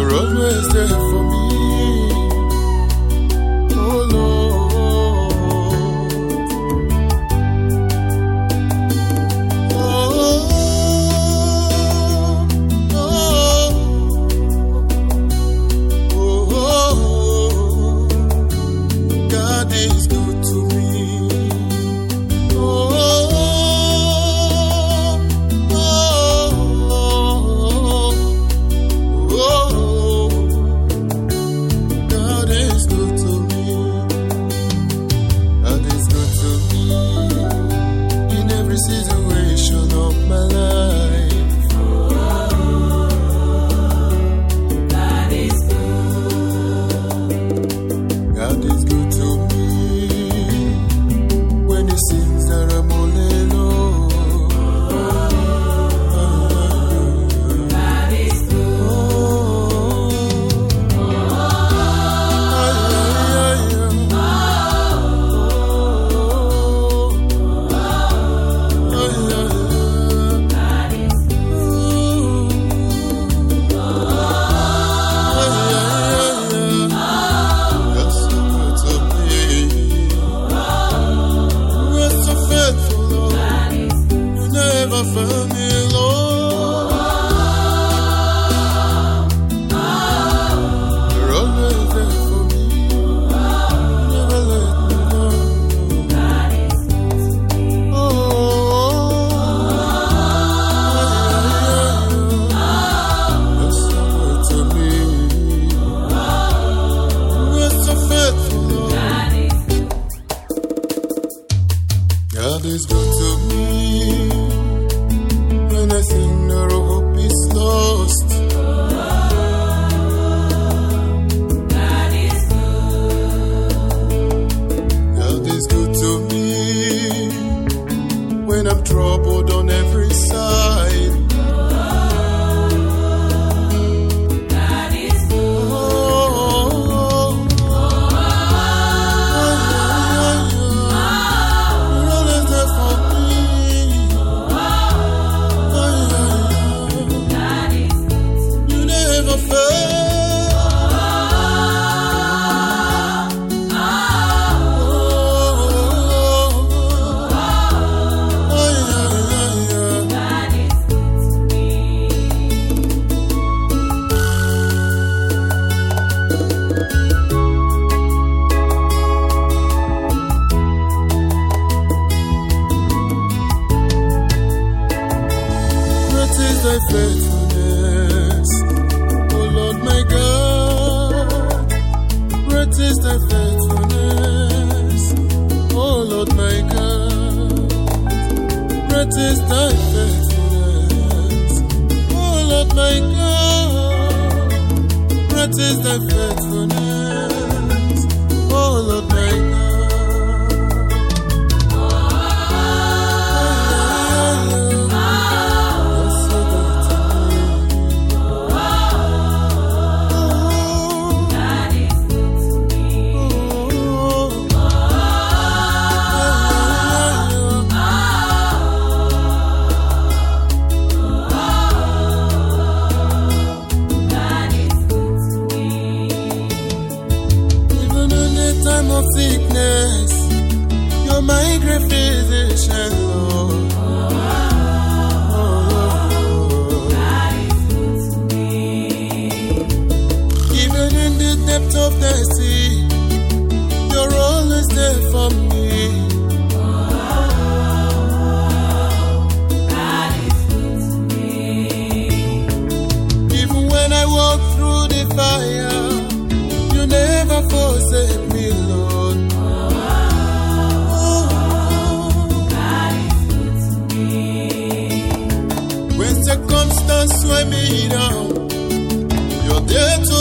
You're always there for me. Oh Lord. God is good to me. Situation of my life. God is good. God is good to me. When He sings that I'm all alone. God is good. Found me alone. You're always there for me. Never let me down. You're so good to me. You're so faithful, Lord. God is good to me. When I think no hope is lost. God is good. God is good to me. When I'm troubled on every side. God is good. You're always there for me. Thy faithfulness, oh Lord my God. Great is thy faithfulness, oh Lord my God. Great is thy faithfulness, oh Lord my God. Great is thy faithfulness, oh Lord my God. Of sickness, you're my great physician, Lord. God is good to me. Even in the depth of the sea, you're always there for me. God is good to me. Even when I walk through the fire, you never forsake me, Lord. God is good to me. When circumstances weigh me down, you're there to